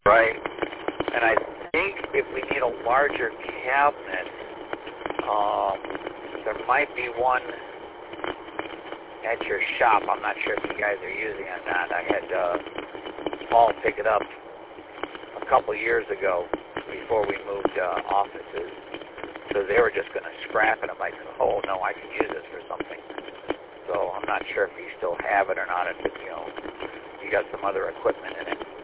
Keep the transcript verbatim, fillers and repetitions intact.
Right. And I think if we need a larger cabinet, um, there might be one at your shop. I'm not sure if you guys are using it or not. I had uh, Paul pick it up a couple years ago before we moved uh, offices. So they were just going to scrap it. I'm like, oh, no, I can use this for something. So I'm not sure if you still have it or not. If, you know, you got some other equipment in it.